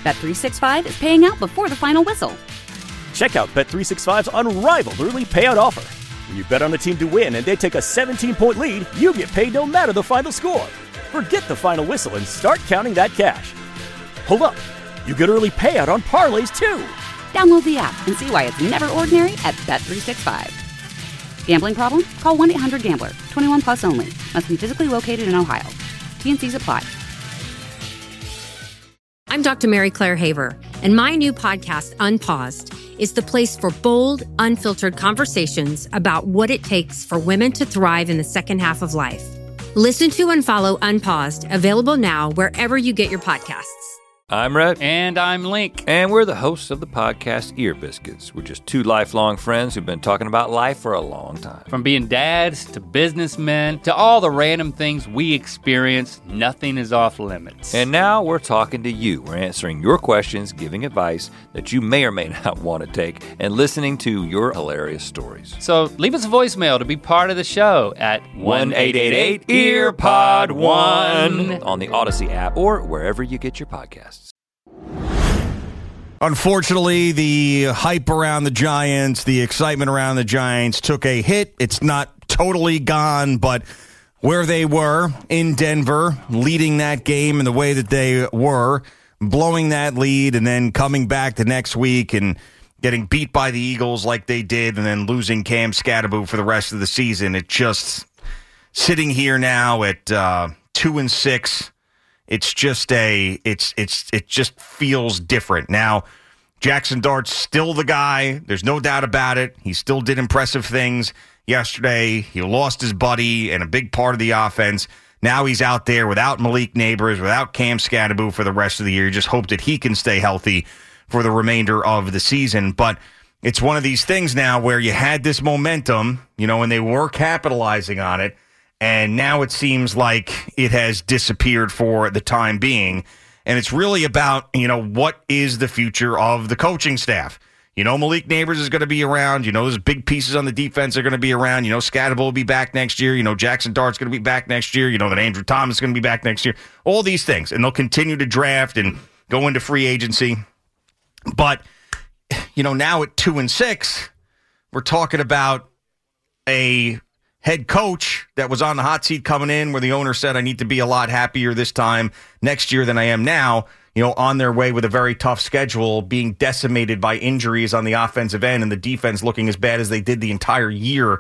Bet365 is paying out before the final whistle. Check out Bet365's unrivaled early payout offer. When you bet on a team to win and they take a 17-point lead, you get paid no matter the final score. Forget the final whistle and start counting that cash. Hold up. You get early payout on parlays, too. Download the app and see why it's never ordinary at Bet365. Gambling problem? Call 1-800-GAMBLER. 21 plus only. Must be physically located in Ohio. T&Cs apply. I'm Dr. Mary Claire Haver, and my new podcast, Unpaused, is the place for bold, unfiltered conversations about what it takes for women to thrive in the second half of life. Listen to and follow Unpaused, available now wherever you get your podcasts. I'm Rhett. And I'm Link. And we're the hosts of the podcast Ear Biscuits. We're just two lifelong friends who've been talking about life for a long time. From being dads to businessmen to all the random things we experience, nothing is off limits. And now we're talking to you. We're answering your questions, giving advice that you may or may not want to take, and listening to your hilarious stories. So leave us a voicemail to be part of the show at 1-888-EARPOD1 on the Odyssey app or wherever you get your podcasts. Unfortunately, the hype around the Giants, the excitement around the Giants took a hit. It's not totally gone, but where they were in Denver, leading that game in the way that they were, blowing that lead, and then coming back the next week and getting beat by the Eagles like they did, and then losing Cam Scatterbo for the rest of the season. It just, sitting here now at 2-6, it's just it just feels different. Now, Jackson Dart's still the guy. There's no doubt about it. He still did impressive things yesterday. He lost his buddy and a big part of the offense. Now he's out there without Malik Neighbors, without Cam Scatterbo for the rest of the year. You just hope that he can stay healthy for the remainder of the season. But it's one of these things now where you had this momentum, and they were capitalizing on it. And now it seems like it has disappeared for the time being. And it's really about, what is the future of the coaching staff? Malik Neighbors is going to be around. Those big pieces on the defense are going to be around. Scatterbo will be back next year. Jackson Dart's going to be back next year. That Andrew Thomas is going to be back next year. All these things. And they'll continue to draft and go into free agency. But, now at 2-6, we're talking about a head coach that was on the hot seat coming in where the owner said, I need to be a lot happier this time next year than I am now, on their way with a very tough schedule, being decimated by injuries on the offensive end and the defense looking as bad as they did the entire year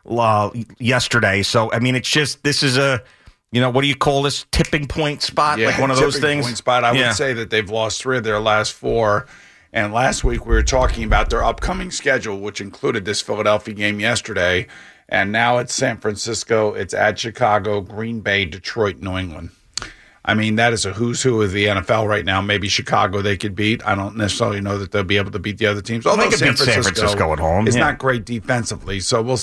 yesterday. So, it's just, this is a, what do you call this? Tipping point spot? Yeah, like one of those things? Point spot. I would say that they've lost 3 of their last 4. And last week we were talking about their upcoming schedule, which included this Philadelphia game yesterday. And now it's San Francisco, it's at Chicago, Green Bay, Detroit, New England. That is a who's who of the NFL right now. Maybe Chicago they could beat. I don't necessarily know that they'll be able to beat the other teams. Although they could beat San Francisco at home. It's not great defensively. So we'll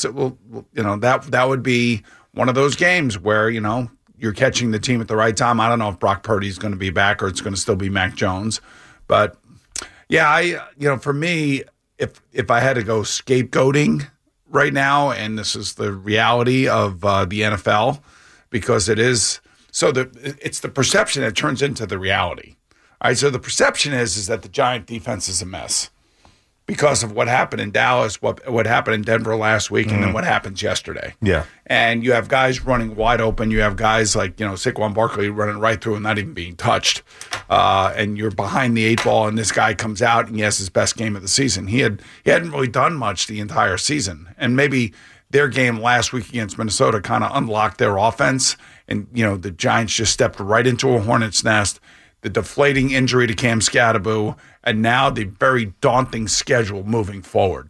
that would be one of those games where, you're catching the team at the right time. I don't know if Brock Purdy's going to be back or it's going to still be Mac Jones. But, yeah, for me, if I had to go scapegoating right now, and this is the reality of the NFL, because it is it's the perception that turns into the reality. All right, so the perception is that the Giant defense is a mess because of what happened in Dallas, what happened in Denver last week, and then what happens yesterday. Yeah, and you have guys running wide open. You have guys like Saquon Barkley running right through and not even being touched, and you're behind the 8 ball, and this guy comes out and he has his best game of the season. He hadn't really done much the entire season, and maybe their game last week against Minnesota kind of unlocked their offense, and the Giants just stepped right into a hornet's nest. The deflating injury to Cam Scatterbo, and now the very daunting schedule moving forward.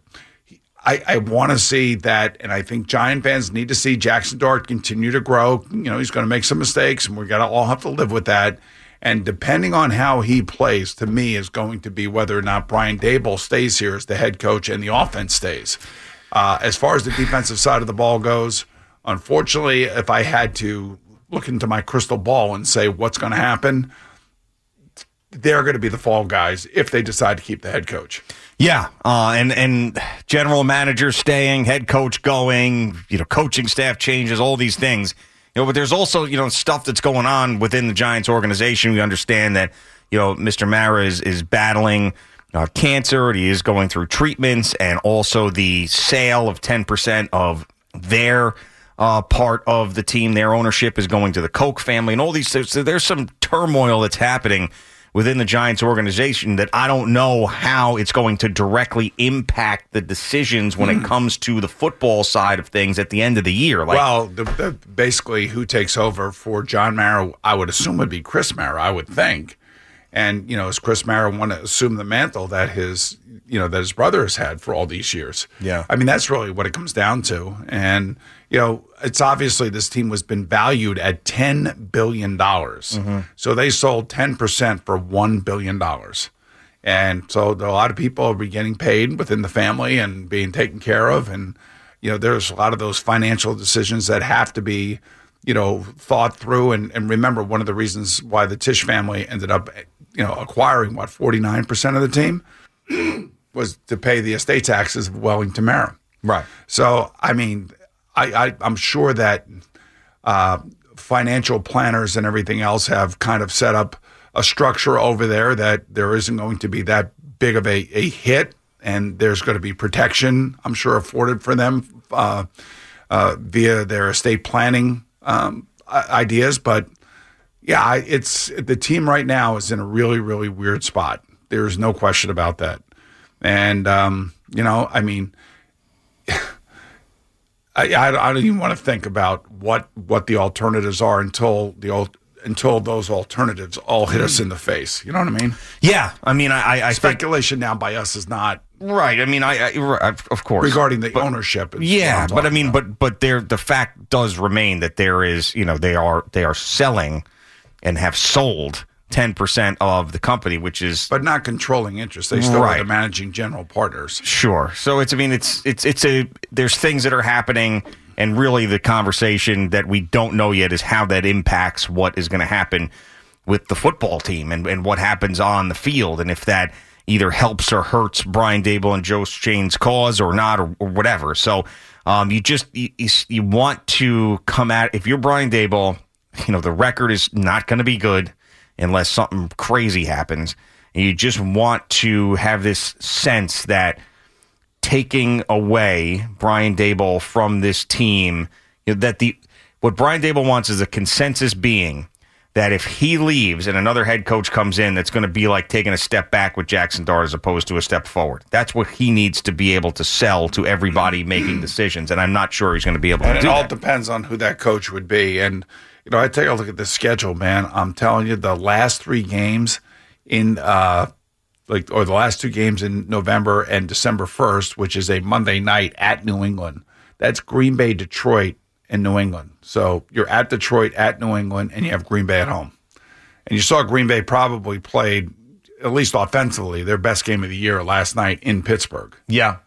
I want to see that, and I think Giant fans need to see Jackson Dart continue to grow. He's going to make some mistakes, and we're going to all have to live with that. And depending on how he plays, to me, is going to be whether or not Brian Daboll stays here as the head coach and the offense stays. As far as the defensive side of the ball goes, unfortunately, if I had to look into my crystal ball and say what's going to happen, they're going to be the fall guys if they decide to keep the head coach. Yeah, and general manager staying, head coach going, coaching staff changes, all these things. But there's also, stuff that's going on within the Giants organization. We understand that, Mr. Mara is battling cancer, and he is going through treatments, and also the sale of 10% of their part of the team, their ownership is going to the Koch family, and all these things. So there's some turmoil that's happening within the Giants organization that I don't know how it's going to directly impact the decisions when it comes to the football side of things at the end of the year. Basically, who takes over for John Mara, I would assume would be Chris Mara, I would think. And, does Chris Mara want to assume the mantle that his brother has had for all these years? Yeah. I mean, that's really what it comes down to. And, it's obviously this team has been valued at $10 billion. Mm-hmm. So they sold 10% for $1 billion. And so a lot of people are getting paid within the family and being taken care of. And, there's a lot of those financial decisions that have to be, thought through. And remember, one of the reasons why the Tisch family ended up, acquiring 49% of the team was to pay the estate taxes of Wellington Mara. Right. So, I mean, I'm sure that financial planners and everything else have kind of set up a structure over there that there isn't going to be that big of a hit, and there's going to be protection, I'm sure, afforded for them via their estate planning ideas. But yeah, it's the team right now is in a really, really weird spot. There's no question about that. And, I mean, I don't even want to think about what the alternatives are until those alternatives all hit us in the face. You know what I mean? Yeah. I mean, I speculation now by us is not right. I mean, I of course regarding the ownership. Yeah, but I mean, but the fact does remain that there is, they are selling and have sold 10% of the company, which is but not controlling interest. They still are the managing general partners. Sure. So there's things that are happening, and really the conversation that we don't know yet is how that impacts what is going to happen with the football team and what happens on the field, and if that either helps or hurts Brian Daboll and Joe Schoen's cause or not, or whatever. So you want to come at, if you're Brian Daboll, the record is not going to be good unless something crazy happens. And you just want to have this sense that taking away Brian Daboll from this team, what Brian Daboll wants is a consensus being that if he leaves and another head coach comes in, that's going to be like taking a step back with Jackson Dart as opposed to a step forward. That's what he needs to be able to sell to everybody making decisions, and I'm not sure he's going to be able to do that. It all depends on who that coach would be. And I take a look at the schedule, man. I'm telling you, the last 3 games in the last 2 games in November and December 1st, which is a Monday night at New England. That's Green Bay, Detroit, and New England. So you're at Detroit, at New England, and you have Green Bay at home. And you saw Green Bay probably played, at least offensively, their best game of the year last night in Pittsburgh. Yeah.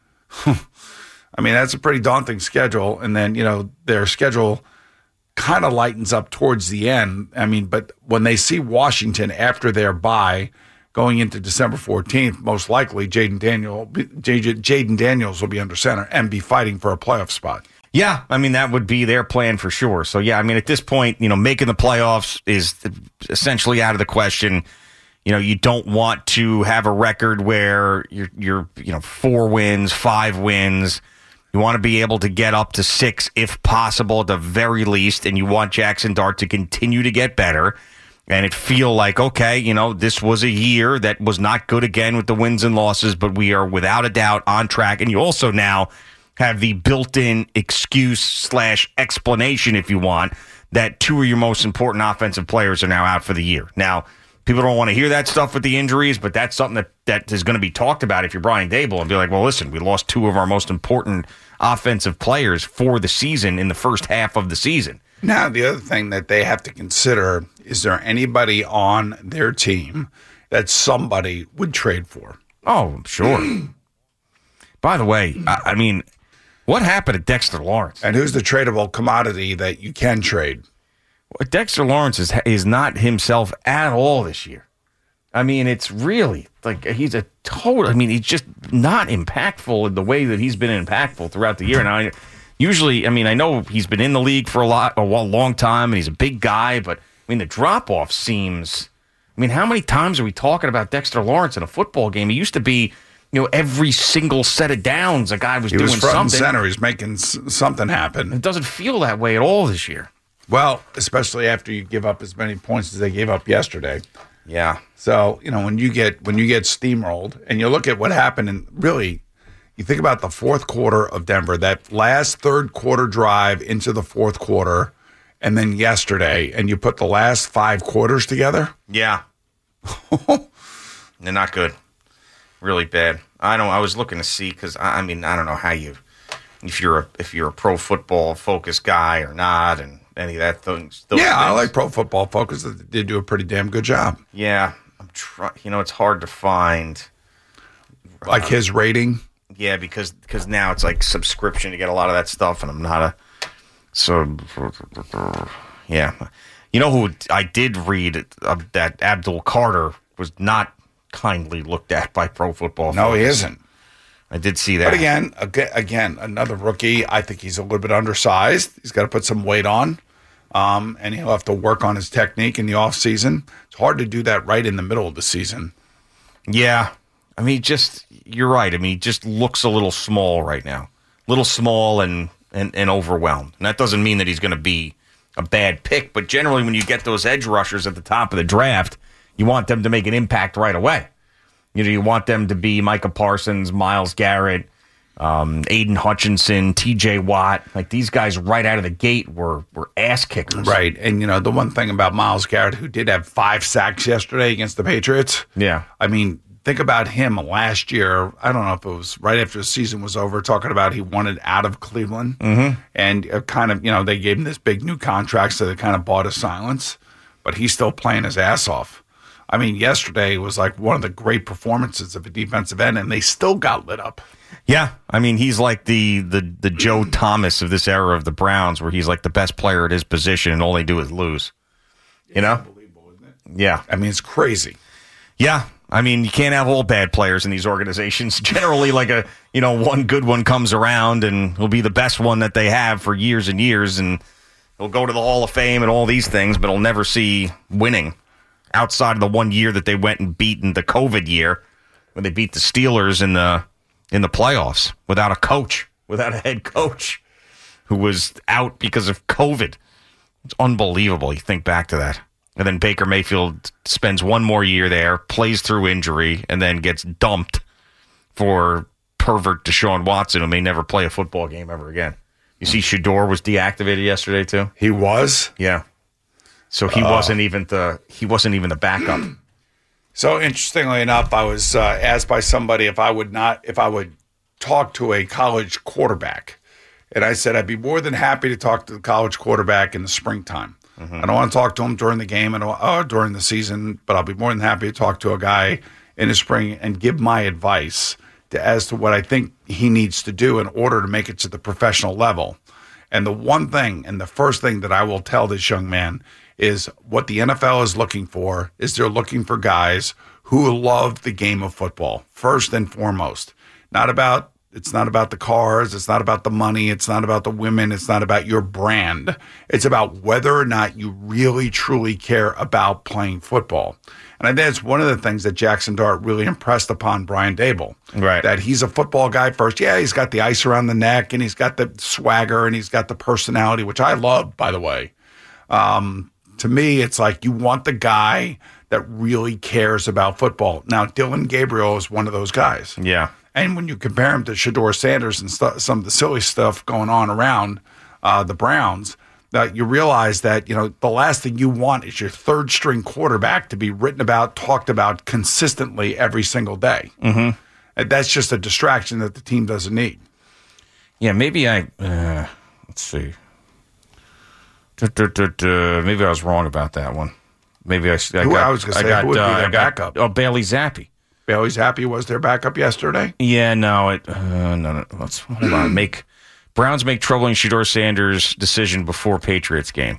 I mean, that's a pretty daunting schedule. And then, their schedule kind of lightens up towards the end. I mean, but when they see Washington after their bye going into December 14th, most likely Jaden Daniels will be under center and be fighting for a playoff spot. Yeah, I mean, that would be their plan for sure. So, yeah, I mean, at this point, making the playoffs is essentially out of the question. You don't want to have a record where you're 4 wins, 5 wins. You want to be able to get up to 6 if possible at the very least, and you want Jackson Dart to continue to get better and it feel like, okay, this was a year that was not good again with the wins and losses, but we are without a doubt on track. And you also now have the built-in excuse/explanation, if you want, that 2 of your most important offensive players are now out for the year. Now, people don't want to hear that stuff with the injuries, but that's something that is going to be talked about if you're Brian Daboll and be like, well, listen, we lost 2 of our most important offensive players for the season in the first half of the season. Now, the other thing that they have to consider, is there anybody on their team that somebody would trade for? Oh, sure. By the way, I mean, what happened to Dexter Lawrence? And who's the tradable commodity that you can trade? Dexter Lawrence is not himself at all this year. I mean, it's really like he's he's just not impactful in the way that he's been impactful throughout the year. Now, I know he's been in the league for a long time, and he's a big guy, but I mean, the drop-off seems, I mean, how many times are we talking about Dexter Lawrence in a football game? He used to be, every single set of downs, a guy was doing something. He was front and center. He's making something happen. It doesn't feel that way at all this year. Well, especially after you give up as many points as they gave up yesterday. Yeah. So, when you get steamrolled and you look at what happened, and really, you think about the fourth quarter of Denver, that last third quarter drive into the fourth quarter, and then yesterday, and you put the last 5 quarters together. Yeah. They're not good. Really bad. I was looking to see, because I don't know how if you're a pro football focused guy or not, and any of that things. I like Pro Football Focus. They do a pretty damn good job. Yeah, I'm trying. It's hard to find. Like his rating. Yeah, because now it's like subscription to get a lot of that stuff, and I'm not yeah. Who I did read that Abdul Carter was not kindly looked at by Pro Football Focus. No, he isn't. I did see that. But again, another rookie. I think he's a little bit undersized. He's got to put some weight on, and he'll have to work on his technique in the offseason. It's hard to do that right in the middle of the season. Yeah. I mean, you're right. I mean, he just looks a little small right now. A little small and overwhelmed. And that doesn't mean that he's going to be a bad pick, but generally when you get those edge rushers at the top of the draft, you want them to make an impact right away. You want them to be Micah Parsons, Myles Garrett, Aiden Hutchinson, TJ Watt. Like, these guys right out of the gate were ass kickers. Right. And, the one thing about Myles Garrett, who did have 5 sacks yesterday against the Patriots. Yeah. I mean, think about him last year. I don't know if it was right after the season was over, talking about he wanted out of Cleveland. Mm-hmm. And kind of, they gave him this big new contract, so they kind of bought his silence. But he's still playing his ass off. I mean, yesterday was like one of the great performances of a defensive end, and they still got lit up. Yeah, I mean, he's like the Joe Thomas of this era of the Browns, where he's like the best player at his position, and all they do is lose. It's unbelievable, isn't it? Yeah. I mean, it's crazy. Yeah. I mean, you can't have all bad players in these organizations. Generally, like one good one comes around, and he'll be the best one that they have for years and years, and he'll go to the Hall of Fame and all these things, but he'll never see winning. Outside of the 1 year that they went and beat in the COVID year, when they beat the Steelers in the playoffs without a coach, without a head coach who was out because of COVID. It's unbelievable. You think back to that. And then Baker Mayfield spends one more year there, plays through injury, and then gets dumped for pervert Deshaun Watson, who may never play a football game ever again. You see Shedeur was deactivated yesterday too? He was? Yeah. So he wasn't even the backup. So interestingly enough, I was asked by somebody if I would talk to a college quarterback, and I said I'd be more than happy to talk to the college quarterback in the springtime. Mm-hmm. I don't want to talk to him during the game and during the season, but I'll be more than happy to talk to a guy in the spring and give my advice as to what I think he needs to do in order to make it to the professional level. And the one thing, and the first thing that I will tell this young man is what the NFL is looking for is they're looking for guys who love the game of football, first and foremost. It's not about the cars, it's not about the money, it's not about the women, it's not about your brand. It's about whether or not you really, truly care about playing football. And I think it's one of the things that Jackson Dart really impressed upon Brian Daboll. Right. That he's a football guy first. Yeah, he's got the ice around the neck, and he's got the swagger, and he's got the personality, which I love, by the way. To me, it's like you want the guy that really cares about football. Now, Dylan Gabriel is one of those guys. Yeah. And when you compare him to Shedeur Sanders and some of the silly stuff going on around the Browns, that you realize that, the last thing you want is your third string quarterback to be written about, talked about consistently every single day. Mm-hmm. And that's just a distraction that the team doesn't need. Yeah, maybe let's see. Maybe I was wrong about that one. Maybe I was going to say, who would be their backup? Bailey Zappi. Bailey Zappi was their backup yesterday? Yeah, no. Let's hold on. Browns make troubling Shedeur Sanders decision before Patriots game.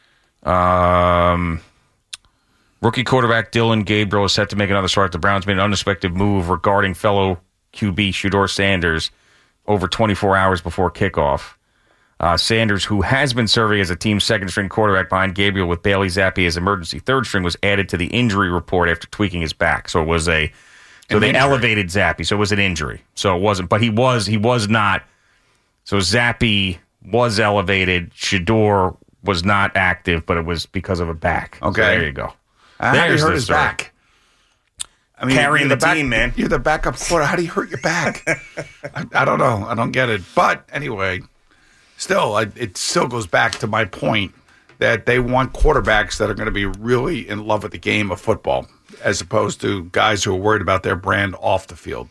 Rookie quarterback Dylan Gabriel is set to make another start. The Browns made an unexpected move regarding fellow QB Shedeur Sanders over 24 hours before kickoff. Sanders, who has been serving as a team's second-string quarterback behind Gabriel with Bailey Zappi as emergency third-string, was added to the injury report after tweaking his back. So it was they elevated Zappi, so it was an injury. So it wasn't, but he was not. So Zappi was elevated. Shedeur was not active, but it was because of a back. Okay, so there you go. How do you hurt his back? I mean, carrying the team, man. You're the backup quarter. How do you hurt your back? I don't know. I don't get it. But anyway, still, it still goes back to my point that they want quarterbacks that are going to be really in love with the game of football, as opposed to guys who are worried about their brand off the field.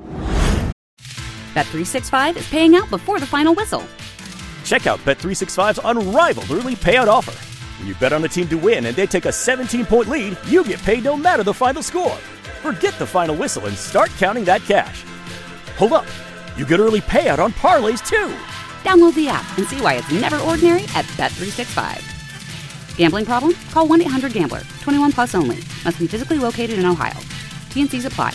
Bet365 is paying out before the final whistle. Check out Bet365's unrivaled early payout offer. When you bet on a team to win and they take a 17-point lead, you get paid no matter the final score. Forget the final whistle and start counting that cash. Hold up. You get early payout on parlays, too. Download the app and see why it's never ordinary at Bet365. Gambling problem? Call 1-800-GAMBLER. 21 plus only. Must be physically located in Ohio. T&Cs apply.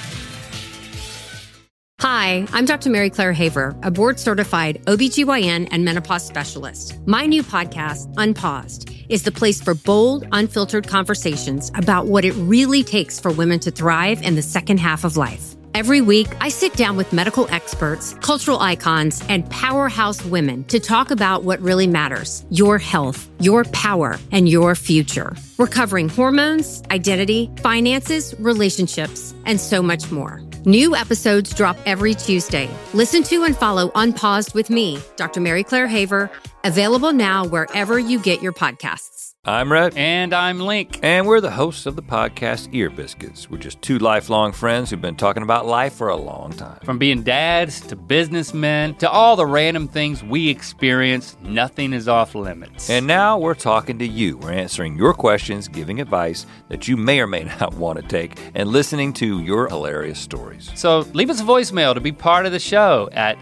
Hi, I'm Dr. Mary Claire Haver, a board-certified OBGYN and menopause specialist. My new podcast, Unpaused, is the place for bold, unfiltered conversations about what it really takes for women to thrive in the second half of life. Every week, I sit down with medical experts, cultural icons, and powerhouse women to talk about what really matters: your health, your power, and your future. We're covering hormones, identity, finances, relationships, and so much more. New episodes drop every Tuesday. Listen to and follow Unpaused with me, Dr. Mary Claire Haver, available now wherever you get your podcasts. I'm Rhett. And I'm Link. And we're the hosts of the podcast Ear Biscuits. We're just two lifelong friends who've been talking about life for a long time. From being dads to businessmen to all the random things we experience, nothing is off limits. And now we're talking to you. We're answering your questions, giving advice that you may or may not want to take, and listening to your hilarious stories. So leave us a voicemail to be part of the show at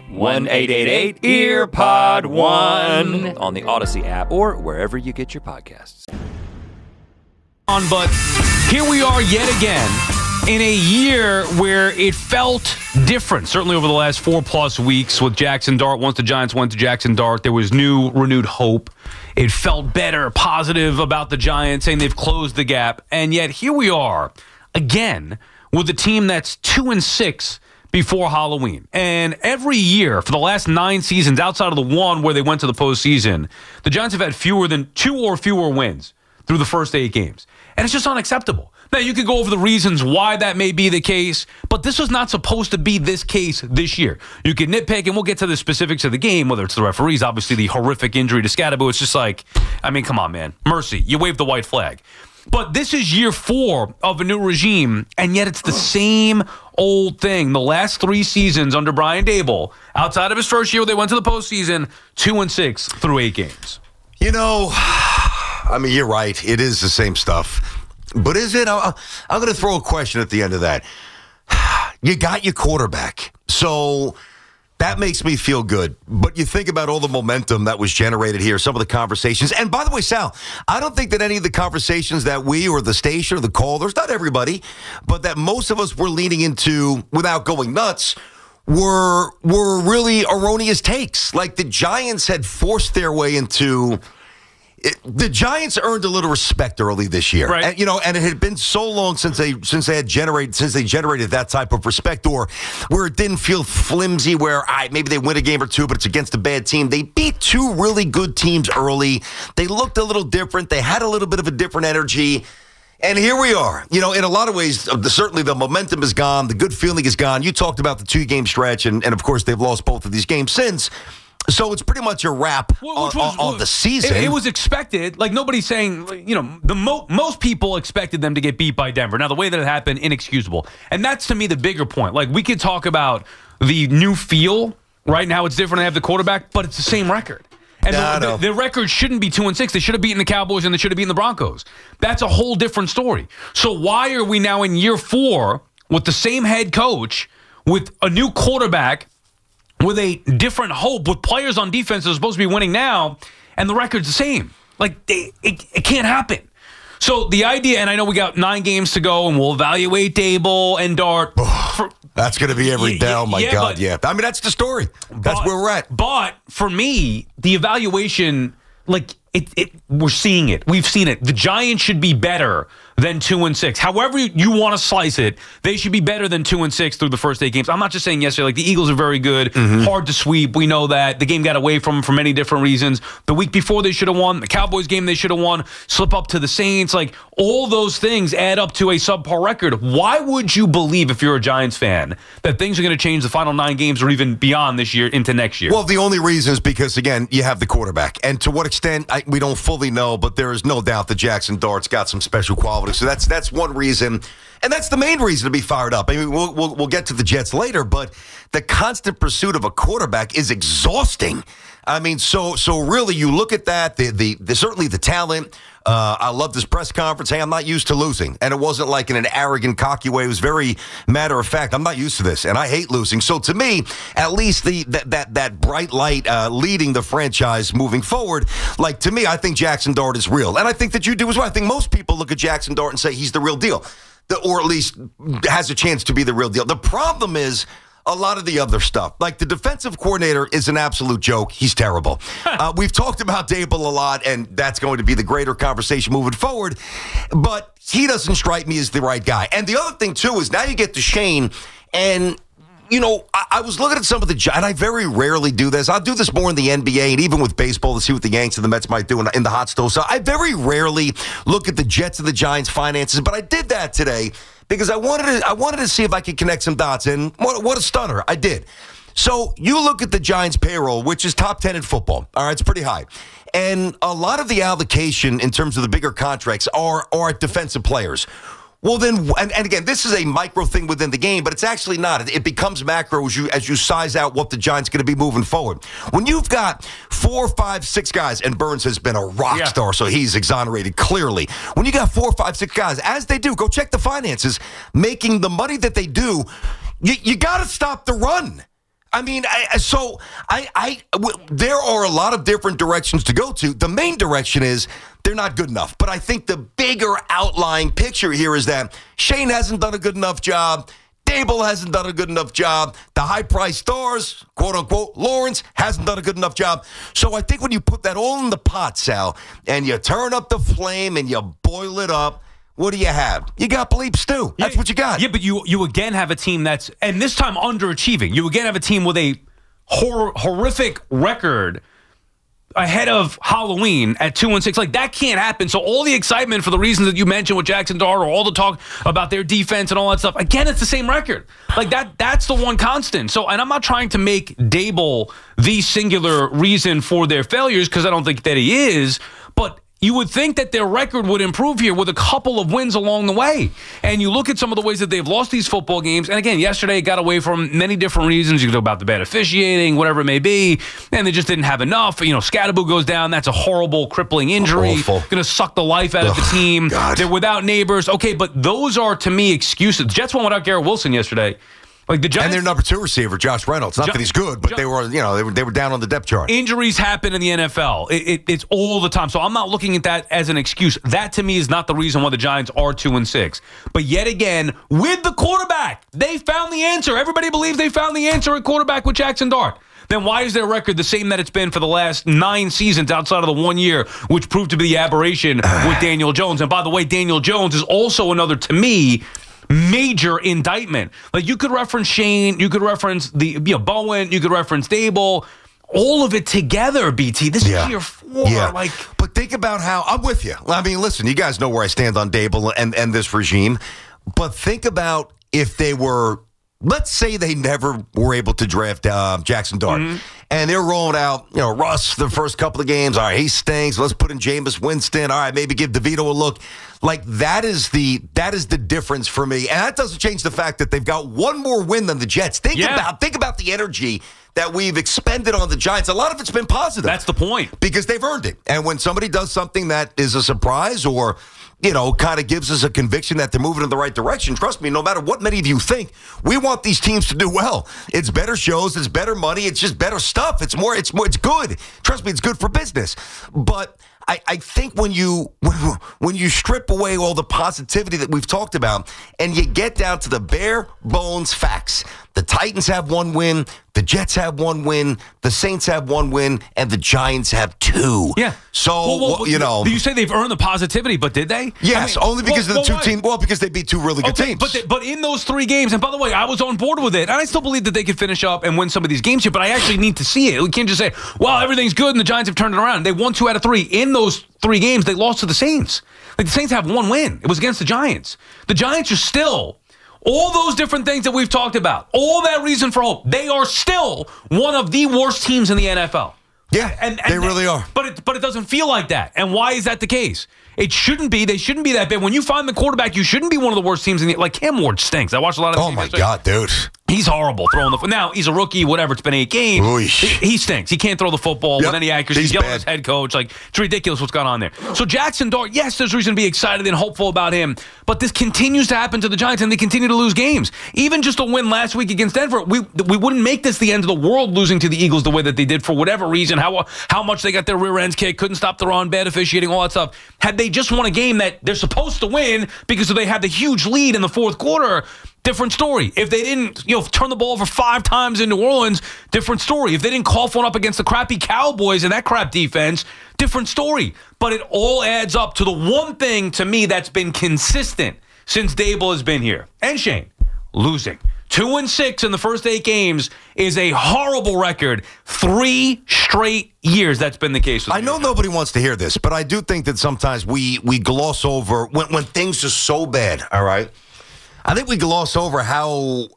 1-888-EARPOD1 on the Odyssey app or wherever you get your podcasts. But here we are yet again in a year where it felt different, certainly over the last 4+ weeks with Jackson Dart. Once the Giants went to Jackson Dart, there was renewed hope. It felt better, positive about the Giants, saying they've closed the gap. And yet here we are again with a team that's 2-6 before Halloween. And every year for the last 9 seasons, outside of the one where they went to the postseason, the Giants have had fewer than 2 or fewer wins through the first 8 games. And it's just unacceptable. Now, you could go over the reasons why that may be the case, but this was not supposed to be this case this year. You can nitpick, and we'll get to the specifics of the game, whether it's the referees, obviously the horrific injury to Scadaboo. It's just like, I mean, come on, man. Mercy. You waved the white flag. But this is year 4 of a new regime, and yet it's the same old thing. The last 3 seasons under Brian Daboll, outside of his first year where they went to the postseason, 2-6 through 8 games. You know, I mean, you're right. It is the same stuff. But is it? I'm going to throw a question at the end of that. You got your quarterback. So that makes me feel good. But you think about all the momentum that was generated here, some of the conversations. And by the way, Sal, I don't think that any of the conversations that we or the station or the callers, not everybody, but that most of us were leaning into without going nuts, were really erroneous takes. Like the Giants had forced their way into... The Giants earned a little respect early this year, right? And, and it had been so long since they generated that type of respect, or where it didn't feel flimsy. Where maybe they win a game or 2, but it's against a bad team. They beat 2 really good teams early. They looked a little different. They had a little bit of a different energy. And here we are. In a lot of ways, certainly the momentum is gone. The good feeling is gone. You talked about the 2-game stretch, and of course they've lost both of these games since. So it's pretty much a wrap on the season. It was expected. Like, nobody's saying, most people expected them to get beat by Denver. Now, the way that it happened, inexcusable. And that's, to me, the bigger point. Like, we could talk about the new feel. Right now, it's different. They have the quarterback, but it's the same record. And the record shouldn't be 2-6. They should have beaten the Cowboys and they should have beaten the Broncos. That's a whole different story. So why are we now in year 4 with the same head coach, with a new quarterback, with a different hope, with players on defense that are supposed to be winning now, and the record's the same? Like, it can't happen. So the idea, and I know we got 9 games to go, and we'll evaluate Daboll and Dart. That's going to be every day. Oh, my God, yeah. I mean, that's the story. That's where we're at. But for me, the evaluation, like, we're seeing it. We've seen it. The Giants should be better than 2-6. However you want to slice it, they should be better than 2-6 through the first 8 games. I'm not just saying yesterday, like the Eagles are very good, hard to sweep. We know that. The game got away from them for many different reasons. The week before they should have won. The Cowboys game they should have won. Slip up to the Saints. Like, all those things add up to a subpar record. Why would you believe, if you're a Giants fan, that things are going to change the final 9 games or even beyond this year into next year? Well, the only reason is because, again, you have the quarterback. And to what extent, we don't fully know, but there is no doubt that Jackson Dart's got some special qualities. So that's one reason, and that's the main reason to be fired up. I mean, we'll get to the Jets later, but the constant pursuit of a quarterback is exhausting. I mean, so really, you look at that. The certainly the talent. I love this press conference. Hey, I'm not used to losing, and it wasn't like in an arrogant, cocky way. It was very matter of fact. I'm not used to this, and I hate losing. So to me, at least that bright light leading the franchise moving forward. Like, to me, I think Jackson Dart is real, and I think that you do as well. I think most people look at Jackson Dart and say he's the real deal, or at least has a chance to be the real deal. The problem is a lot of the other stuff. Like, the defensive coordinator is an absolute joke. He's terrible. We've talked about Dable a lot, and that's going to be the greater conversation moving forward. But he doesn't strike me as the right guy. And the other thing, too, is now you get to Shane, and, you know, I was looking at some of the, and I very rarely do this. I'll do this more in the NBA and even with baseball to see what the Yanks and the Mets might do in the hot stove. So I very rarely look at the Jets and the Giants' finances, but I did that today because I wanted to see if I could connect some dots, and what a stunner. I did. So you look at the Giants' payroll, which is top 10 in football. All right, it's pretty high. And a lot of the allocation in terms of the bigger contracts are defensive players. Well, then, and again, this is a micro thing within the game, but it's actually not. It becomes macro as you size out what the Giants are going to be moving forward. When you've got 4, 5, 6 guys, and Burns has been a rock star, so he's exonerated clearly. When you got 4, 5, 6 guys, as they do, go check the finances, making the money that they do, you got to stop the run. I mean, there are a lot of different directions to go to. The main direction is they're not good enough. But I think the bigger outlying picture here is that Shane hasn't done a good enough job. Dable hasn't done a good enough job. The high-priced stars, quote-unquote, Lawrence, hasn't done a good enough job. So I think when you put that all in the pot, Sal, and you turn up the flame and you boil it up, what do you have? You got bleep stew. That's what you got. Yeah, but you again have a team that's, and this time underachieving. You again have a team with a horrific record ahead of Halloween at 2-6. Like, that can't happen. So all the excitement for the reasons that you mentioned with Jackson Dart, or all the talk about their defense and all that stuff, again, it's the same record. Like, that's the one constant. So, and I'm not trying to make Dable the singular reason for their failures, because I don't think that he is, but you would think that their record would improve here with a couple of wins along the way. And you look at some of the ways that they've lost these football games. And again, yesterday it got away from many different reasons. You can talk about the bad officiating, whatever it may be. And they just didn't have enough. You know, Scatterbo goes down. That's a horrible, crippling injury. Going to suck the life out of the team. God. They're without Neighbors. Okay, but those are, to me, excuses. The Jets won without Garrett Wilson yesterday. Like, the Giants, and their number 2 receiver, Josh Reynolds. Not that he's good, but they were down on the depth chart. Injuries happen in the NFL. It's all the time. So I'm not looking at that as an excuse. That, to me, is not the reason why the Giants are 2-6. But yet again, with the quarterback, they found the answer. Everybody believes they found the answer at quarterback with Jackson Dart. Then why is their record the same that it's been for the last 9 seasons outside of the 1 year, which proved to be the aberration with Daniel Jones? And by the way, Daniel Jones is also another, to me, major indictment. Like, you could reference Shane, you could reference Bowen, you could reference Dable, all of it together, BT. This is year 4. Yeah. But think about how, I'm with you. I mean, listen, you guys know where I stand on Dable and this regime. But think about if they were, let's say they never were able to draft Jackson Dart. Mm-hmm. And they're rolling out, Russ the first couple of games. All right, he stinks. Let's put in Jameis Winston. All right, maybe give DeVito a look. Like, that is the difference for me. And that doesn't change the fact that they've got one more win than the Jets. Think about the energy that we've expended on the Giants. A lot of it's been positive. That's the point. Because they've earned it. And when somebody does something that is a surprise or, kind of gives us a conviction that they're moving in the right direction, trust me, no matter what many of you think, we want these teams to do well. It's better shows, it's better money, it's just better stuff. It's good. Trust me, it's good for business. But I think when you strip away all the positivity that we've talked about and you get down to the bare bones facts, the Titans have 1 win, the Jets have 1 win, the Saints have 1 win, and the Giants have 2. Yeah. So, you say they've earned the positivity, but did they? Yes, only because of the 2 teams. Well, because they beat 2 really good teams. But in those 3 games, and by the way, I was on board with it, and I still believe that they could finish up and win some of these games here, but I actually need to see it. We can't just say, well, everything's good, and the Giants have turned it around. They won 2 out of 3. In those 3 games, they lost to the Saints. Like, the Saints have 1 win. It was against the Giants. The Giants are still... all those different things that we've talked about, all that reason for hope, they are still one of the worst teams in the NFL. Yeah, and they really are. But it doesn't feel like that. And why is that the case? It shouldn't be. They shouldn't be that bad. When you find the quarterback, you shouldn't be one of the worst teams in the... like, Cam Ward stinks. I watched a lot of... oh, my God, dude. He's horrible throwing the... now, he's a rookie, whatever. It's been 8 games. He stinks. He can't throw the football with any accuracy. He's yelling at his head coach. Like, it's ridiculous what's going on there. So Jackson Dart, yes, there's reason to be excited and hopeful about him. But this continues to happen to the Giants, and they continue to lose games. Even just a win last week against Denver, we wouldn't make this the end of the world losing to the Eagles the way that they did for whatever reason, how much they got their rear ends kicked, couldn't stop the run, bad officiating, all that stuff. Had they just won a game that they're supposed to win because they had the huge lead in the fourth quarter, different story. If they didn't, turn the ball over 5 times in New Orleans, different story. If they didn't cough one up against the crappy Cowboys and that crap defense, different story. But it all adds up to the one thing to me that's been consistent since Dable has been here. And Shane, losing. 2-6 in the first 8 games is a horrible record. 3 straight years that's been the case. I know nobody wants to hear this, but I do think that sometimes we gloss over when things are so bad, all right? I think we gloss over how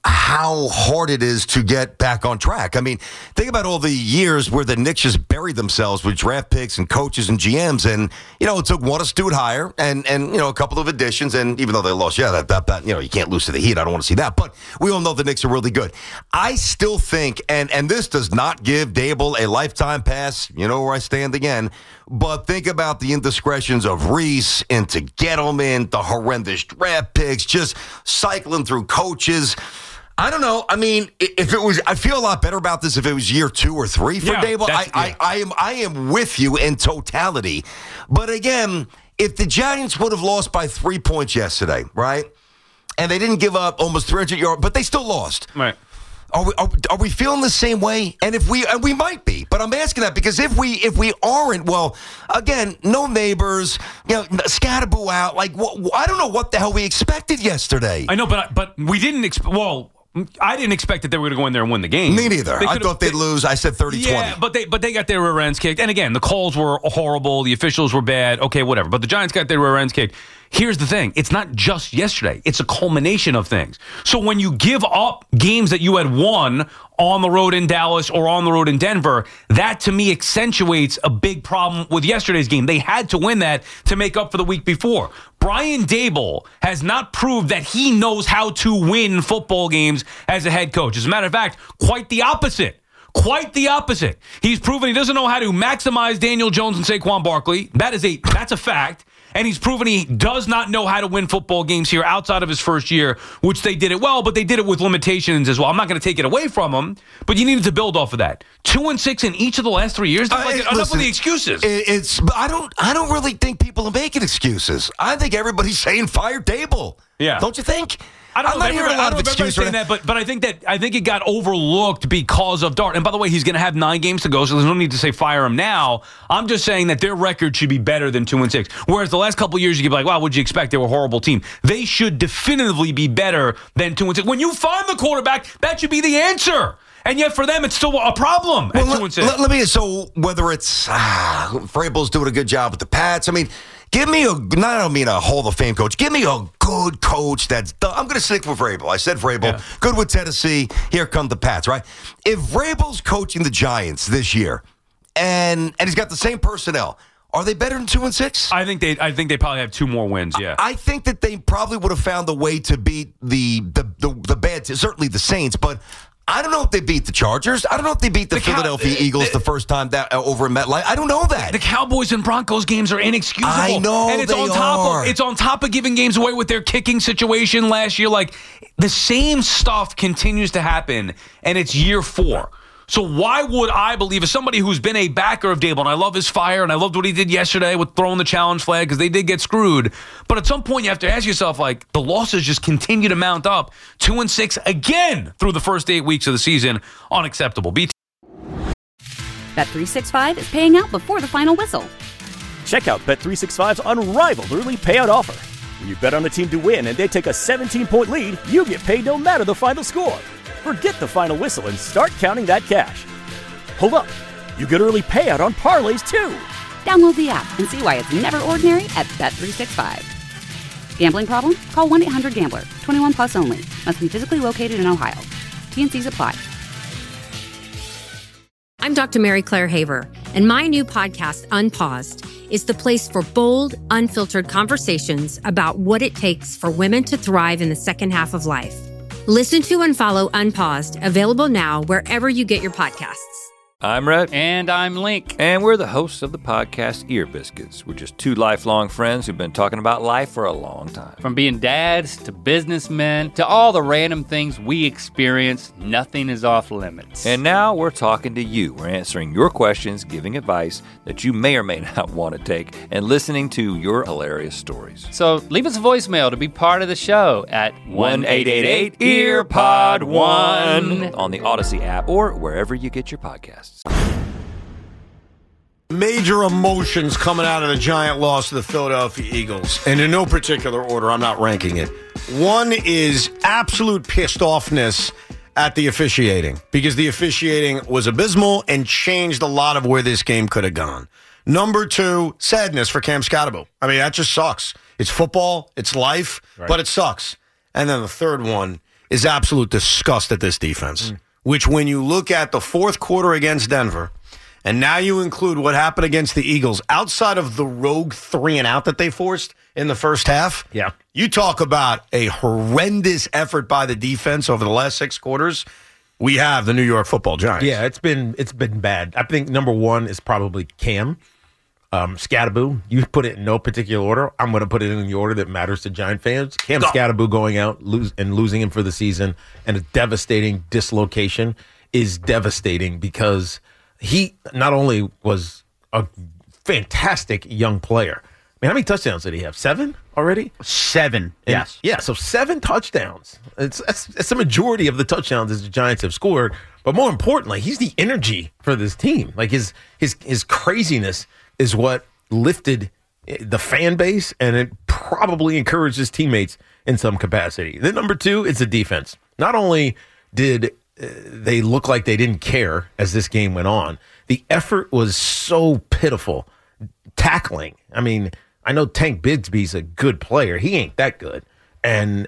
hard it is to get back on track. I mean, think about all the years where the Knicks just buried themselves with draft picks and coaches and GMs, and it took one astute hire and a couple of additions. And even though they lost, that you can't lose to the Heat. I don't want to see that, but we all know the Knicks are really good. I still think, and this does not give Dable a lifetime pass. You know where I stand again. But think about the indiscretions of Reese into Gettleman, the horrendous draft picks, just cycling through coaches. I don't know. I mean, if it was, I feel a lot better about this if it was year 2 or 3 for Dable. I am with you in totality. But again, if the Giants would have lost by 3 points yesterday, right? And they didn't give up almost 300 yards, but they still lost. Right. Are we feeling the same way? And if we might be, but I'm asking that because if we aren't, well, again, no neighbors, Scatterboo out. Like, I don't know what the hell we expected yesterday. I know, but we didn't expect. Well, I didn't expect that they were going to go in there and win the game. Me neither. I thought they'd lose. I said 30-20. Yeah, but they got their rear ends kicked. And again, the calls were horrible. The officials were bad. Okay, whatever. But the Giants got their rear ends kicked. Here's the thing. It's not just yesterday. It's a culmination of things. So when you give up games that you had won on the road in Dallas or on the road in Denver, that to me accentuates a big problem with yesterday's game. They had to win that to make up for the week before. Brian Dable has not proved that he knows how to win football games as a head coach. As a matter of fact, quite the opposite. Quite the opposite. He's proven he doesn't know how to maximize Daniel Jones and Saquon Barkley. That's a fact. And he's proven he does not know how to win football games here outside of his first year, which they did it well, but they did it with limitations as well. I'm not going to take it away from him, but you needed to build off of that. 2-6 in each of the last 3 years. Enough with the excuses. I don't really think people are making excuses. I think everybody's saying fire Dable. Yeah. Don't you think? I don't know if everybody's saying that, but I think it got overlooked because of Dart. And by the way, he's going to have 9 games to go, so there's no need to say fire him now. I'm just saying that their record should be better than 2-6. Whereas the last couple of years, you could be like, wow, what'd you expect? They were a horrible team. They should definitively be better than 2-6. When you find the quarterback, that should be the answer. And yet for them, it's still a problem at 2-6. So whether it's Vrabel's doing a good job with the Pats, I mean, give me I don't mean a Hall of Fame coach. Give me a good coach that's done. I'm going to stick with Vrabel. I said Vrabel. Yeah. Good with Tennessee. Here come the Pats, right? If Vrabel's coaching the Giants this year and he's got the same personnel, are they better than 2-6? I think they probably have 2 more wins, yeah. I think that they probably would have found a way to beat the bad, certainly the Saints, but I don't know if they beat the Chargers. I don't know if they beat the Philadelphia Eagles the first time over in MetLife. I don't know that. The Cowboys and Broncos games are inexcusable. I know, and it's on top of giving games away with their kicking situation last year. Like, the same stuff continues to happen, and it's year 4. So why would I believe, as somebody who's been a backer of Dable, and I love his fire, and I loved what he did yesterday with throwing the challenge flag because they did get screwed. But at some point, you have to ask yourself, like, the losses just continue to mount up. 2-6 again through the first 8 weeks of the season. Unacceptable. Bet365 is paying out before the final whistle. Check out Bet365's unrivaled early payout offer. When you bet on a team to win and they take a 17-point lead, you get paid no matter the final score. Forget the final whistle and start counting that cash. Hold up. You get early payout on parlays too. Download the app and see why it's never ordinary at Bet365. Gambling problem? Call 1-800-GAMBLER. 21 plus only. Must be physically located in Ohio. T&Cs apply. I'm Dr. Mary Claire Haver, and my new podcast, Unpaused, is the place for bold, unfiltered conversations about what it takes for women to thrive in the second half of life. Listen to and follow Unpaused, available now wherever you get your podcasts. I'm Rhett. And I'm Link. And we're the hosts of the podcast Ear Biscuits. We're just two lifelong friends who've been talking about life for a long time. From being dads to businessmen to all the random things we experience, nothing is off limits. And now we're talking to you. We're answering your questions, giving advice that you may or may not want to take, and listening to your hilarious stories. So leave us a voicemail to be part of the show at 1-888-EARPOD1 on the Odyssey app or wherever you get your podcasts. Major emotions coming out of the giant loss to the Philadelphia Eagles. And in no particular order, I'm not ranking it. One is absolute pissed offness at the officiating, because the officiating was abysmal and changed a lot of where this game could have gone. Number two, sadness for Cam Skattebo. I mean, that just sucks. It's football, it's life, but it sucks. And then the third one is absolute disgust at this defense, which when you look at the fourth quarter against Denver, and now you include what happened against the Eagles, outside of the rogue 3-and-out that they forced in the first half, you talk about a horrendous effort by the defense over the last 6 quarters. We have the New York Football Giants. Yeah, it's been bad. I think number one is probably Cam Skattebo. You put it in no particular order. I'm going to put it in the order that matters to Giant fans. Cam Skattebo going out losing him for the season, and a devastating dislocation is devastating, because he not only was a fantastic young player. I mean, how many touchdowns did he have? 7 already? 7. Yes. Yeah, so 7 touchdowns. It's the majority of the touchdowns that the Giants have scored. But more importantly, he's the energy for this team. Like his craziness is what lifted the fan base, and it probably encouraged his teammates in some capacity. Then number 2 is the defense. Not only did they look like they didn't care as this game went on, the effort was so pitiful. Tackling. I mean, I know Tank Bigsby's a good player. He ain't that good. And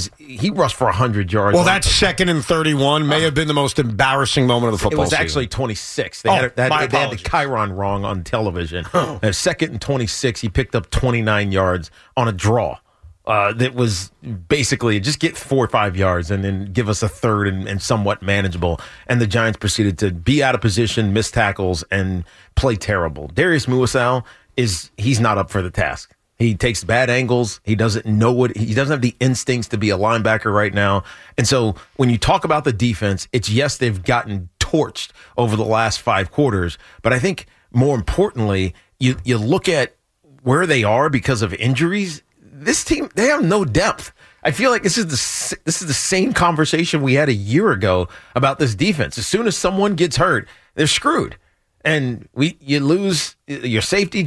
he rushed for 100 yards. Well, that 2nd and 31 may have been the most embarrassing moment of the football season. It was actually 26. They had the chyron wrong on television. 2nd and 26, he picked up 29 yards on a draw. That was basically just get 4 or 5 yards and then give us a third and somewhat manageable. And the Giants proceeded to be out of position, miss tackles, and play terrible. Darius Muasau he's not up for the task. He takes bad angles. He doesn't have the instincts to be a linebacker right now. And so when you talk about the defense, it's yes, they've gotten torched over the last 5 quarters, but I think more importantly, you look at where they are because of injuries. This team, they have no depth. I feel like this is the same conversation we had a year ago about this defense. As soon as someone gets hurt, they're screwed. And you lose your safety,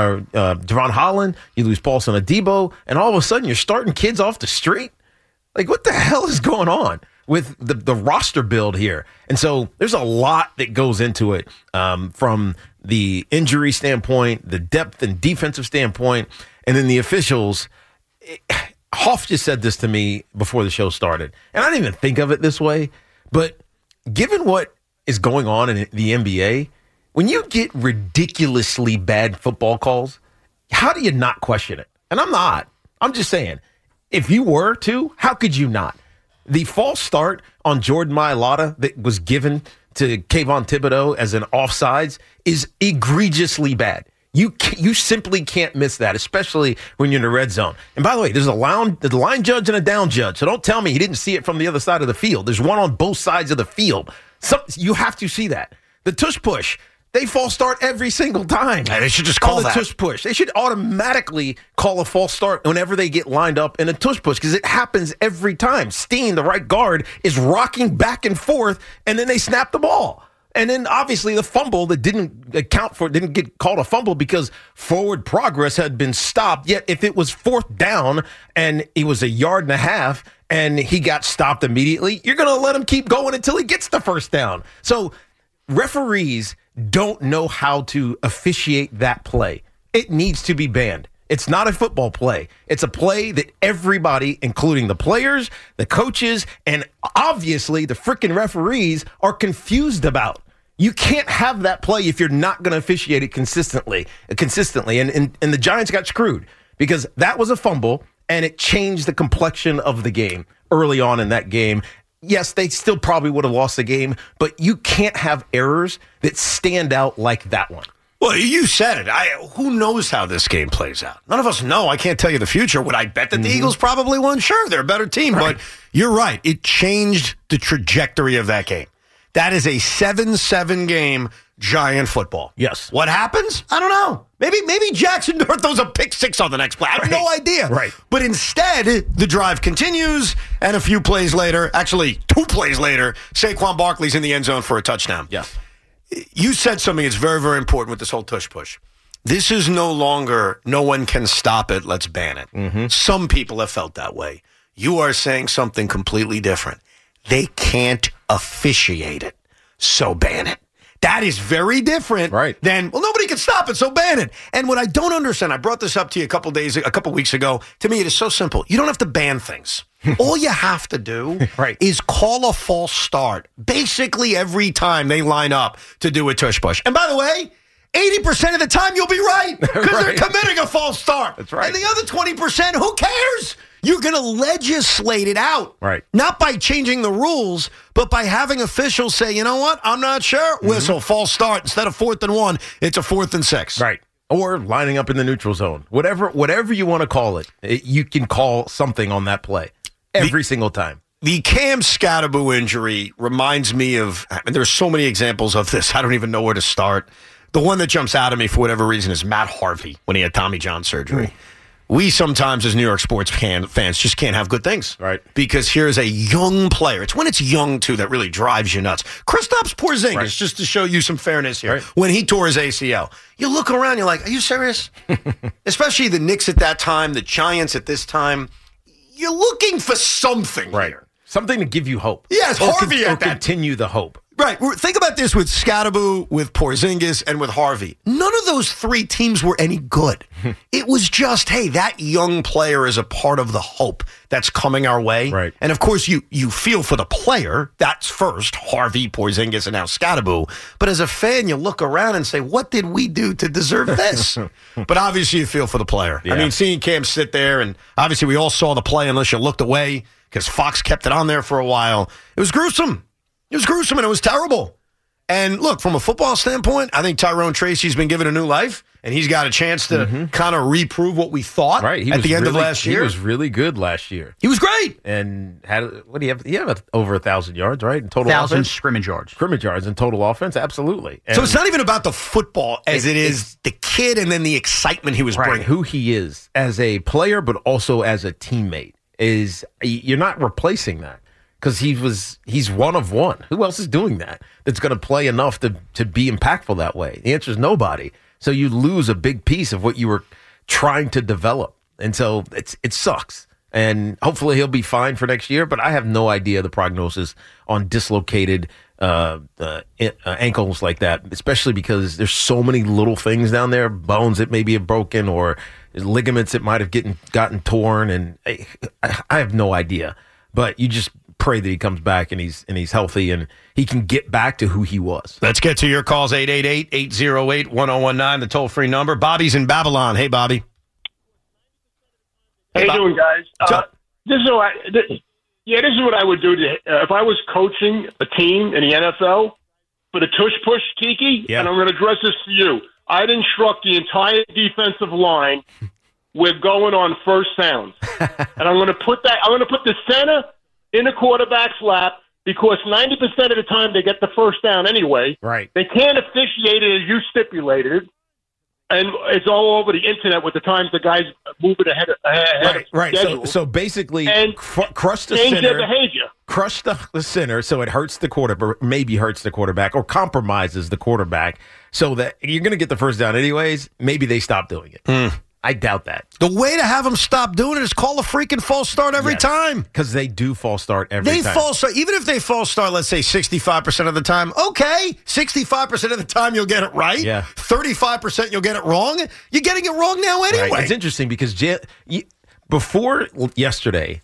Javon Holland, you lose Paulson Adebo, and all of a sudden you're starting kids off the street. Like, what the hell is going on with the roster build here? And so there's a lot that goes into it, from the injury standpoint, the depth and defensive standpoint, and then the officials. Hoff just said this to me before the show started, and I didn't even think of it this way, but given what is going on in the NBA, when you get ridiculously bad football calls, how do you not question it? And I'm not. I'm just saying, if you were to, how could you not? The false start on Jordan Mailata that was given to Kayvon Thibodeau as an offsides is egregiously bad. You simply can't miss that, especially when you're in the red zone. And by the way, there's a line judge and a down judge. So don't tell me he didn't see it from the other side of the field. There's one on both sides of the field. You have to see that. The tush push, they false start every single time. Yeah, they should just call that. Tush push. They should automatically call a false start whenever they get lined up in a tush push because it happens every time. Steen, the right guard, is rocking back and forth, and then they snap the ball. And then obviously the fumble that didn't get called a fumble because forward progress had been stopped. Yet if it was fourth down and it was 1.5 yards and he got stopped immediately, you're going to let him keep going until he gets the first down. So referees don't know how to officiate that play. It needs to be banned. It's not a football play. It's a play that everybody, including the players, the coaches, and obviously the freaking referees are confused about. You can't have that play if you're not going to officiate it consistently. And the Giants got screwed because that was a fumble and it changed the complexion of the game early on in that game. Yes, they still probably would have lost the game, but you can't have errors that stand out like that one. Well, you said it. Who knows how this game plays out? None of us know. I can't tell you the future. Would I bet that the Eagles probably won? Sure, they're a better team, but you're right. It changed the trajectory of that game. That is a 7-7 game Giant football. Yes. What happens? I don't know. Maybe Jackson Dart throws a pick six on the next play. I have no idea. Right. But instead, the drive continues, and a few plays later, actually 2 plays later, Saquon Barkley's in the end zone for a touchdown. Yes. You said something that's very, very important with this whole tush push. This is no longer, no one can stop it, let's ban it. Mm-hmm. Some people have felt that way. You are saying something completely different. They can't officiate it, so ban it. That is very different than, well, nobody can stop it, so ban it. And what I don't understand, I brought this up to you a couple weeks ago. To me, it is so simple. You don't have to ban things. All you have to do is call a false start basically every time they line up to do a tush push. And by the way, 80% of the time you'll be right because they're committing a false start. That's right. And the other 20%, who cares? You're going to legislate it out. Right. Not by changing the rules, but by having officials say, you know what, I'm not sure. Whistle, false start. Instead of 4th and 1, it's a 4th and 6. Right. Or lining up in the neutral zone. Whatever you want to call it, you can call something on that play every single time. The Cam Scatterbo injury reminds me of, and there's so many examples of this, I don't even know where to start. The one that jumps out at me for whatever reason is Matt Harvey when he had Tommy John surgery. We sometimes, as New York sports fans, just can't have good things. Right. Because here's a young player. It's when it's young, too, that really drives you nuts. Kristaps Porzingis, just to show you some fairness here, when he tore his ACL. You look around, you're like, are you serious? Especially the Knicks at that time, the Giants at this time. You're looking for something here. Something to give you hope. Yes, Harvey or continue the hope. Right. Think about this with Scatterbo, with Porzingis, and with Harvey. None of those 3 teams were any good. It was just, hey, that young player is a part of the hope that's coming our way. Right. And, of course, you feel for the player. That's first, Harvey, Porzingis, and now Scatterbo. But as a fan, you look around and say, what did we do to deserve this? But obviously you feel for the player. Yeah. I mean, seeing Cam sit there, and obviously we all saw the play unless you looked away because Fox kept it on there for a while. It was gruesome. It was gruesome, and it was terrible. And look, from a football standpoint, I think Tyrone Tracy's been given a new life, and he's got a chance to kind of reprove what we thought at the end of last year. He was really good last year. He was great. And what do you have? He had over 1,000 yards, right? In total 1,000 offense? scrimmage yards. Scrimmage yards in total offense, absolutely. And so it's not even about the football as it is the kid and then the excitement he was bringing. Who he is as a player, but also as a teammate. You're not replacing that. Because he's one of one. Who else is doing that? That's going to play enough to be impactful that way? The answer is nobody. So you lose a big piece of what you were trying to develop, and so it sucks. And hopefully he'll be fine for next year. But I have no idea the prognosis on dislocated ankles like that, especially because there's so many little things down there, bones that maybe have broken or ligaments that might have gotten torn, and I have no idea. But you just pray that he comes back and he's healthy and he can get back to who he was. Let's get to your calls, 888-808-1019, the toll-free number. Bobby's in Babylon. Hey, Bobby. How you doing, guys? This is what I would do if I was coaching a team in the NFL for the tush push, Tiki, and I'm going to address this to you. I'd instruct the entire defensive line, we're going on first downs. And I'm going to put the center in the quarterback's lap, because 90% of the time they get the first down anyway. Right. They can't officiate it as you stipulated, and it's all over the internet with the times the guys moving ahead Right. of schedule. So basically, and crush the change center. their behavior. Crush the center so it hurts the quarterback, maybe hurts the quarterback, or compromises the quarterback so that you're going to get the first down anyways. Maybe they stop doing it. I doubt that. The way to have them stop doing it is call a freaking false start every time. Because they do false start every time. They false start. Even if they false start, let's say 65% of the time, okay. 65% of the time you'll get it right. Yeah. 35% you'll get it wrong. You're getting it wrong now anyway. Right. It's interesting because before yesterday,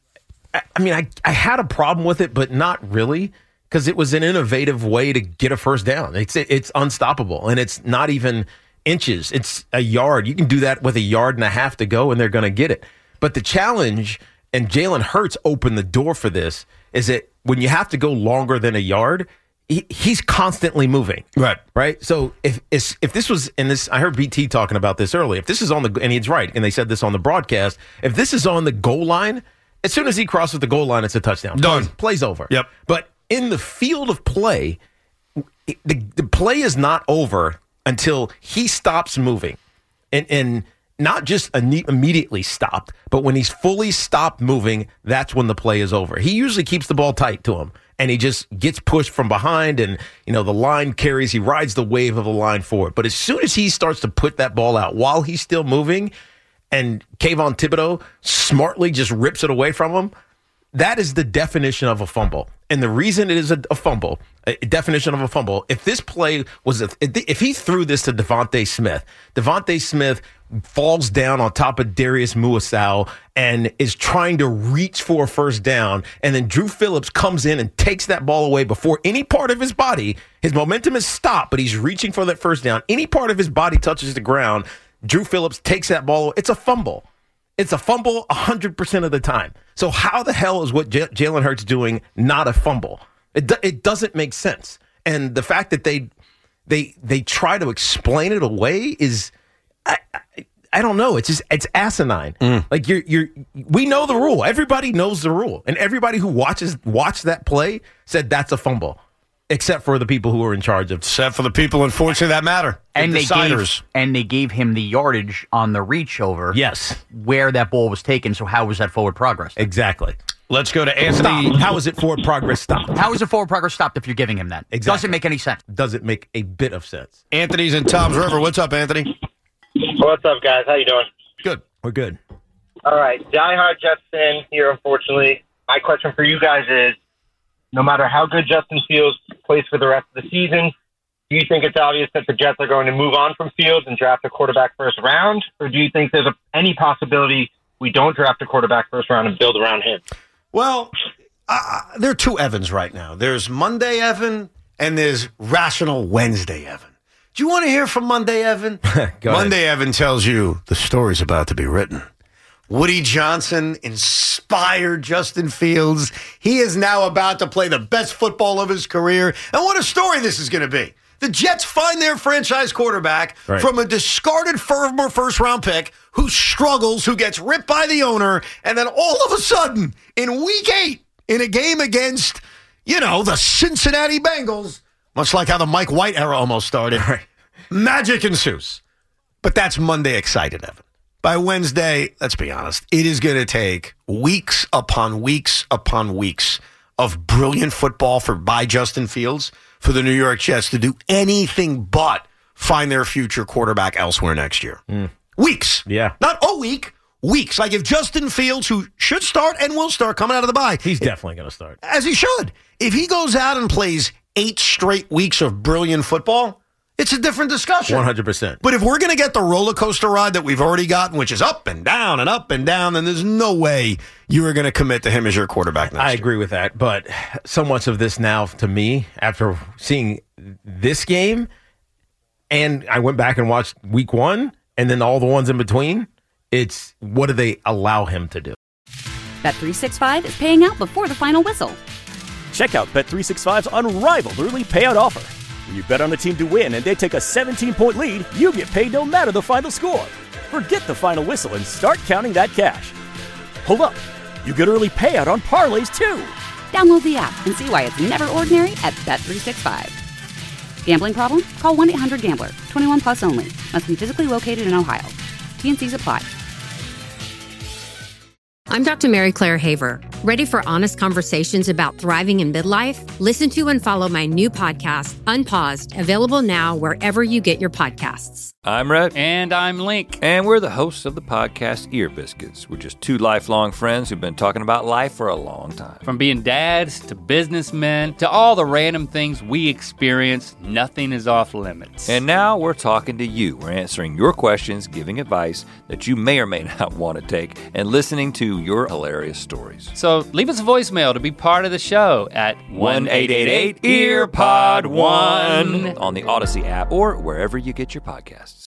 I had a problem with it, but not really, because it was an innovative way to get a first down. It's unstoppable, and it's not even inches. It's a yard. You can do that with a yard and a half to go, and they're going to get it. But the challenge, and Jalen Hurts opened the door for this, is that when you have to go longer than a yard, he's constantly moving. Right. So if this was in this, I heard BT talking about this earlier. If this is on the, and he's right, and they said this on the broadcast, if this is on the goal line, as soon as he crosses the goal line, it's a touchdown. Done. Play's over. Yep. But in the field of play, the play is not over until he stops moving. And not just immediately stopped, but when he's fully stopped moving, that's when the play is over. He usually keeps the ball tight to him, and he just gets pushed from behind, and the line carries. He rides the wave of the line forward. But as soon as he starts to put that ball out while he's still moving, and Kayvon Thibodeau smartly just rips it away from him, that is the definition of a fumble. And the reason it is a fumble, a definition of a fumble, if this play was, if he threw this to Devontae Smith falls down on top of Darius Muasau and is trying to reach for a first down, and then Drew Phillips comes in and takes that ball away before any part of his body, his momentum is stopped, but he's reaching for that first down. Any part of his body touches the ground, Drew Phillips takes that ball away. It's a fumble. It's a fumble 100% of the time. So how the hell is what Jalen Hurts doing not a fumble? It doesn't make sense. And the fact that they try to explain it away is, I don't know. It's asinine. Like we know the rule. Everybody knows the rule, and everybody who watched that play said that's a fumble. Except for the people who are in charge of. Except for the people, unfortunately, that matter. And they gave him the yardage on the reach over. Yes. Where that ball was taken. So how was that forward progress? Exactly. Let's go to Anthony. Stop. How is it forward progress stopped? How is it forward progress stopped if you're giving him that? Exactly. Doesn't make any sense. Doesn't make a bit of sense. Anthony's in Tom's River. What's up, Anthony? What's up, guys? How you doing? Good. We're good. All right. Diehard Jets fan here, unfortunately. My question for you guys is, no matter how good Justin Fields plays for the rest of the season, do you think it's obvious that the Jets are going to move on from Fields and draft a quarterback first round? Or do you think there's any possibility we don't draft a quarterback first round and build around him? Well, there are two Evans right now. There's Monday Evan and there's Rational Wednesday Evan. Do you want to hear from Monday Evan? Monday Evan tells you the story's about to be written. Woody Johnson inspired Justin Fields. He is now about to play the best football of his career. And what a story this is going to be. The Jets find their franchise quarterback from a discarded former first-round pick who struggles, who gets ripped by the owner, and then all of a sudden, in Week 8, in a game against, the Cincinnati Bengals, much like how the Mike White era almost started, magic ensues. But that's Monday excited, Evan. By Wednesday, let's be honest, it is going to take weeks upon weeks upon weeks of brilliant football by Justin Fields for the New York Jets to do anything but find their future quarterback elsewhere next year. Weeks. Yeah. Not a week, weeks. Like if Justin Fields, who should start and will start coming out of the bye. He's definitely going to start. As he should. If he goes out and plays 8 straight weeks of brilliant football, it's a different discussion. 100%. But if we're going to get the roller coaster ride that we've already gotten, which is up and down, then there's no way you are going to commit to him as your quarterback next year. I agree with that. But so much of this now, to me, after seeing this game, and I went back and watched Week 1, and then all the ones in between, it's what do they allow him to do? Bet365 is paying out before the final whistle. Check out Bet365's unrivaled early payout offer. When you bet on a team to win and they take a 17-point lead, you get paid no matter the final score. Forget the final whistle and start counting that cash. Hold up. You get early payout on parlays, too. Download the app and see why it's never ordinary at Bet365. Gambling problem? Call 1-800-GAMBLER. 21 plus only. Must be physically located in Ohio. T&Cs apply. I'm Dr. Mary Claire Haver. Ready for honest conversations about thriving in midlife? Listen to and follow my new podcast, Unpaused, available now wherever you get your podcasts. I'm Rhett. And I'm Link. And we're the hosts of the podcast Ear Biscuits. We're just two lifelong friends who've been talking about life for a long time. From being dads to businessmen to all the random things we experience, nothing is off limits. And now we're talking to you. We're answering your questions, giving advice that you may or may not want to take, and listening to your hilarious stories. So leave us a voicemail to be part of the show at 1-888-EARPOD1 on the Odyssey app or wherever you get your podcasts.